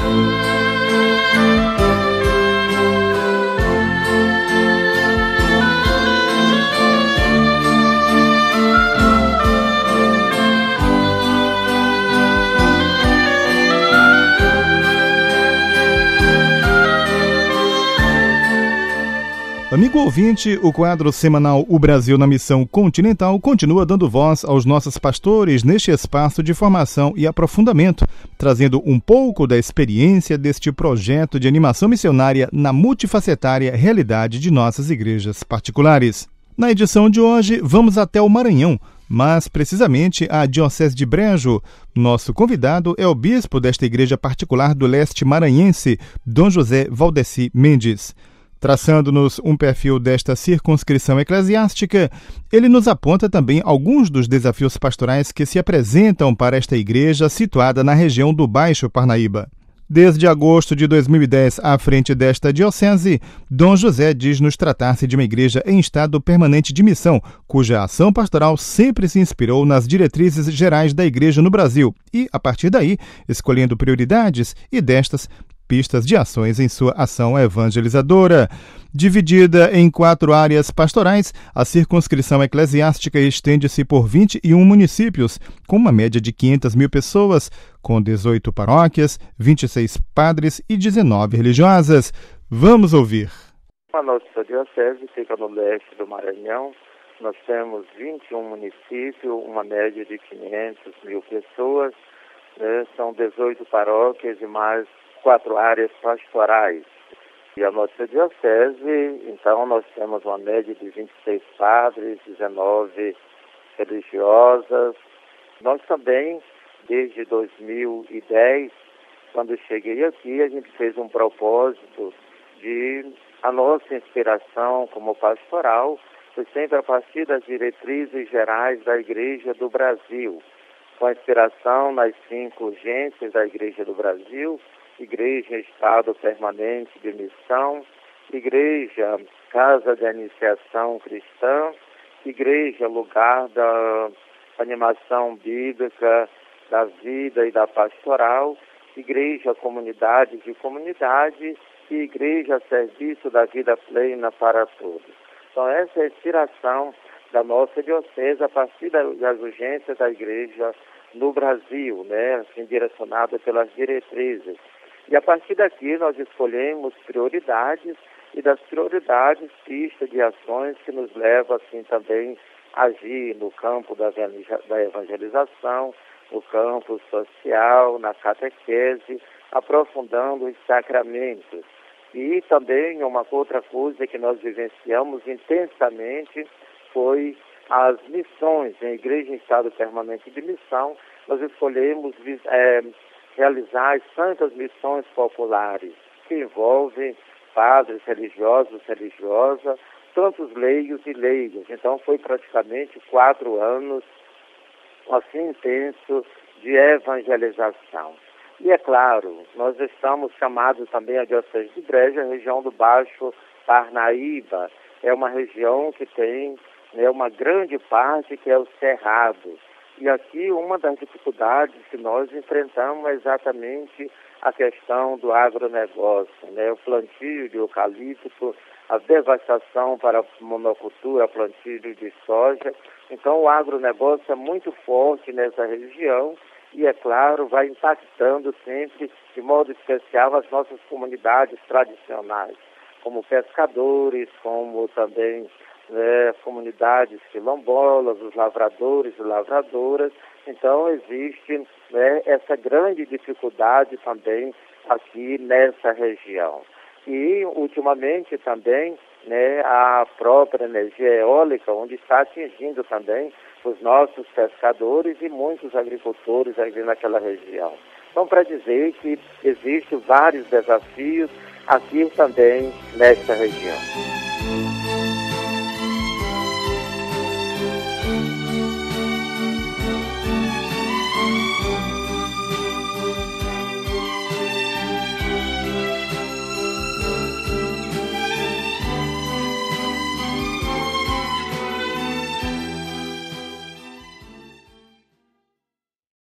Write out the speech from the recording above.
Amigo ouvinte, o quadro semanal O Brasil na Missão Continental continua dando voz aos nossos pastores neste espaço de formação e aprofundamento, trazendo um pouco da experiência deste projeto de animação missionária na multifacetária realidade de nossas igrejas particulares. Na edição de hoje, vamos até o Maranhão, mas precisamente a Diocese de Brejo. Nosso convidado é o bispo desta igreja particular do leste maranhense, Dom José Valdeci Mendes. Traçando-nos um perfil desta circunscrição eclesiástica, ele nos aponta também alguns dos desafios pastorais que se apresentam para esta igreja situada na região do Baixo Parnaíba. Desde agosto de 2010 à frente desta diocese, Dom José diz-nos tratar-se de uma igreja em estado permanente de missão, cuja ação pastoral sempre se inspirou nas diretrizes gerais da igreja no Brasil e, a partir daí, escolhendo prioridades e destas, pistas de ações em sua ação evangelizadora. Dividida em 4 áreas pastorais, a circunscrição eclesiástica estende-se por 21 municípios, com uma média de 500 mil pessoas, com 18 paróquias, 26 padres e 19 religiosas. Vamos ouvir. A nossa diocese fica no leste do Maranhão. Nós temos 21 municípios, uma média de 500 mil pessoas, são 18 paróquias e mais 4 áreas pastorais. E a nossa diocese, então, nós temos uma média de 26 padres, 19 religiosas. Nós também, desde 2010, quando cheguei aqui, a gente fez um propósito de a nossa inspiração como pastoral foi sempre a partir das diretrizes gerais da Igreja do Brasil, com a inspiração nas 5 urgências da Igreja do Brasil: Igreja, Estado Permanente de Missão, Igreja, Casa de Iniciação Cristã, Igreja, Lugar da Animação Bíblica, da Vida e da Pastoral, Igreja, Comunidade de Comunidade e Igreja, Serviço da Vida Plena para Todos. Então, essa é a inspiração da nossa diocese a partir das urgências da Igreja no Brasil, assim, direcionada pelas diretrizes. E a partir daqui nós escolhemos prioridades e das prioridades pista de ações que nos leva assim também a agir no campo da evangelização, no campo social, na catequese, aprofundando os sacramentos. E também uma outra coisa que nós vivenciamos intensamente foi as missões. Em Igreja em Estado Permanente de Missão, nós escolhemos realizar as santas missões populares, que envolvem padres religiosos, religiosas, tantos leigos e leigas. Então, foi praticamente 4 anos, assim, intenso de evangelização. E, é claro, nós estamos chamados também a Diocese de Brejo, a região do Baixo Parnaíba. É uma região que tem uma grande parte que é o Cerrado. E aqui uma das dificuldades que nós enfrentamos é exatamente a questão do agronegócio, o plantio de eucalipto, a devastação para a monocultura, plantio de soja. Então o agronegócio é muito forte nessa região e, é claro, vai impactando sempre, de modo especial, as nossas comunidades tradicionais, como pescadores, como também comunidades quilombolas, os lavradores e lavradoras. Então existe essa grande dificuldade também aqui nessa região. E ultimamente também a própria energia eólica, onde está atingindo também os nossos pescadores e muitos agricultores aqui naquela região. Então, para dizer que existem vários desafios aqui também nesta região.